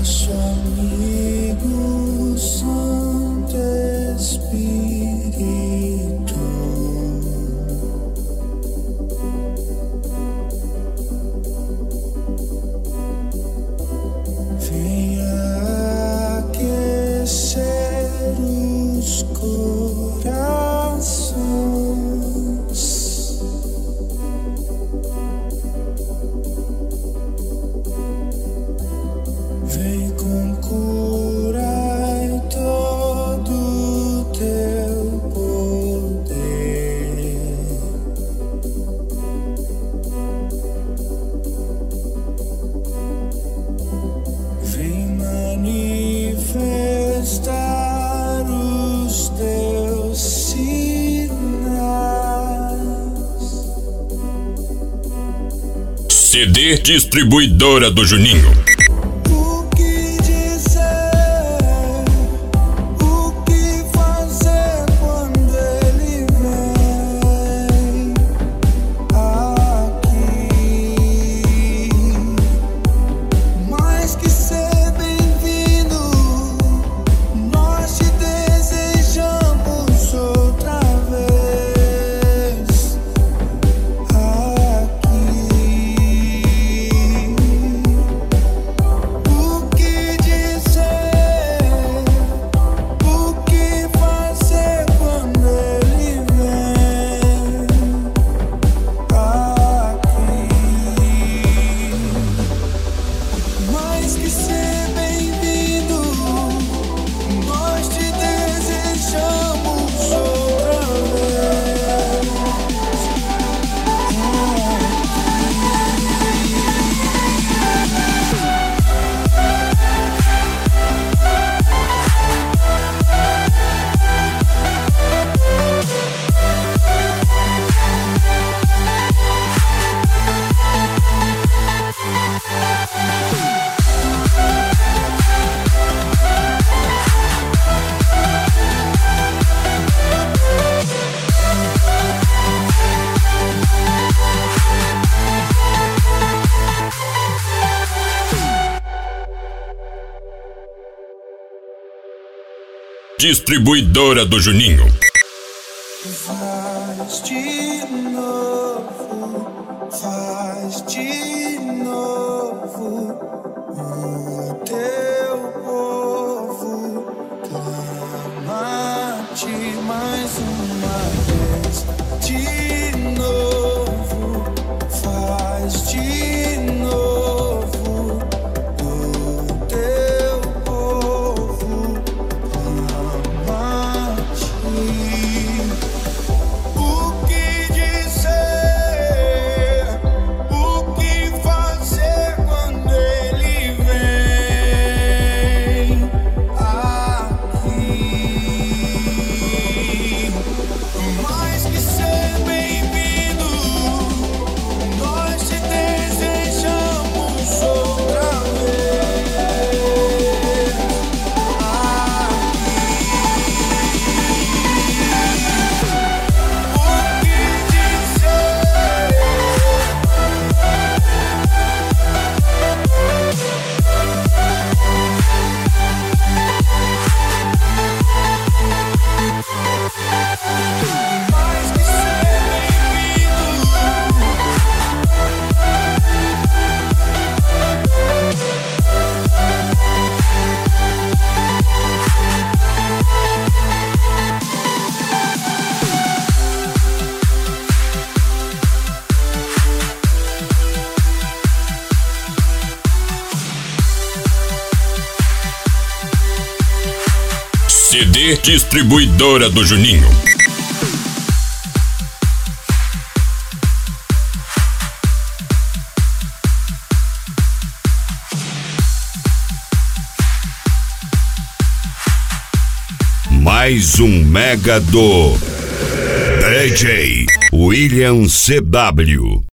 nosso amigo Santo Espírito. Venha aquecer os corações. Vem com cura e todo o teu poder. Vem manifestar os teus sinais. CD Distribuidora do Juninho. O que dizer, o que fazer quando ele vem aqui? Mais que ser bem-vindo, nós te desejamos outra vez aqui. O que dizer, o que fazer quando ele vem aqui? Mais que ser bem-vindo, nós te desejamos outra vez. Distribuidora do Juninho. Faz de novo, o teu povo clama-te mais uma vez. De novo, faz de novo, o teu povo clama-te. O que dizer, o que fazer quando ele vem aqui? Mais que ser bem-vindo, nós te desejamos outra vez CD Distribuidora do Juninho. Mais um mega do DJ William CW.